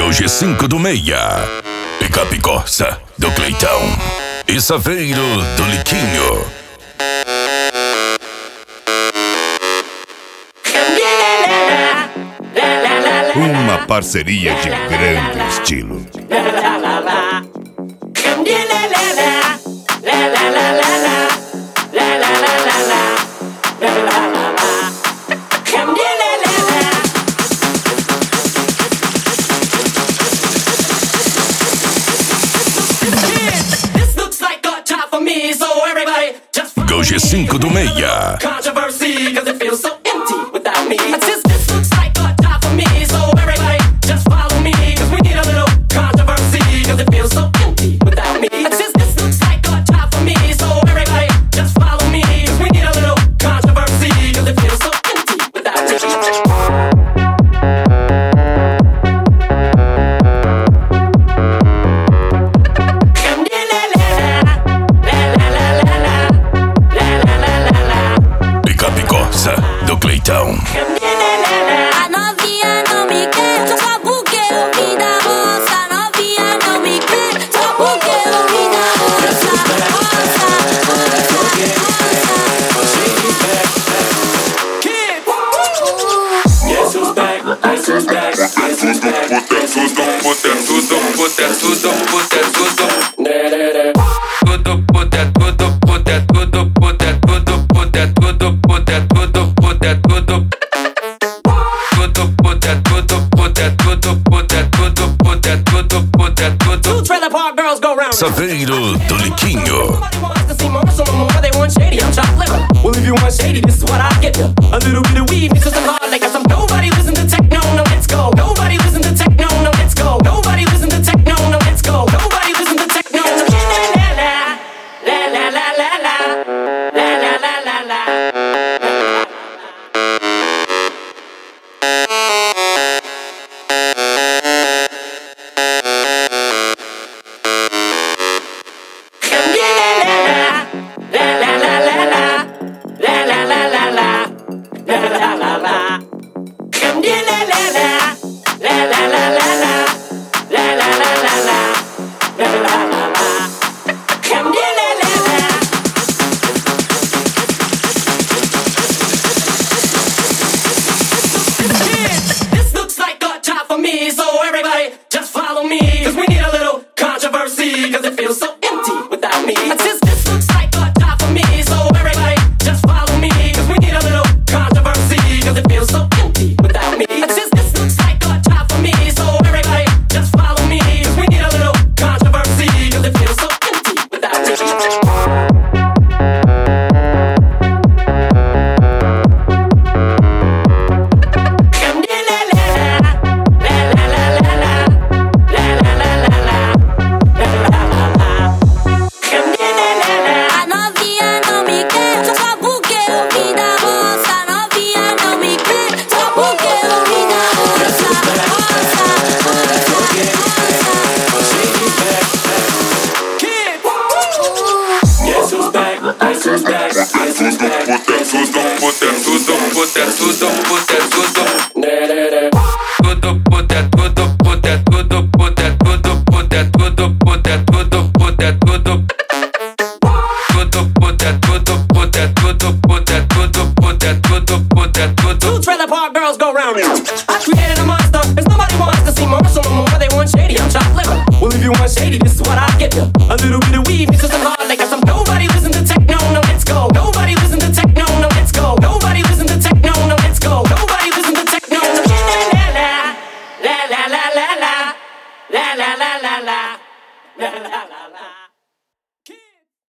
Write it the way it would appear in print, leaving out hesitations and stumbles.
do G5 do Meia, Picape Corsa do Cleitão e Saveiro do Liquinho. Uma parceria de grande estilo. Do G5 do Meia. Picape Corsa do Cleitão. A novinha não me quer, só porque eu vim da roça. A novinha não me quer, só porque eu vim da roça. Saveiro do Liquinho. Well, if you want shady, this is what I give you. A little bit of weed mixed with some hard liquor. Some nobody listen to techno, no let's go. Nobody listen to techno, no let's go. Nobody listen to techno, no let's go. Nobody listen to techno. La la la la la la la la la la la la. This looks like a job for me, so everybody just follow me. Cause we need a little controversy, cause it feels so empty without me. This looks like a job for me, so everybody just follow me. Cause we need a little controversy, cause it feels so empty without me. This looks like a job for me, so everybody just follow me. Cause we need a little controversy, cause it feels so empty without me. A novinha não me quer, só porque eu vim da roça. A novinha não me quer, só porque eu vim da roça. Guess who's back? Guess who's back? Guess who's back? Two trailer park girls go round and I created a monster, cause nobody wants to see more, so no more they want shady, I'm chopped liver. Well, if you want shady, this is what I give you. A little bit of weed mixed with some hard liquor. Some nobody listen to techno, no let's go. Nobody listen to techno, no let's go. Nobody listen to techno, no let's go. Nobody listen to techno, no. La la la la la la la la la la la la la la la la.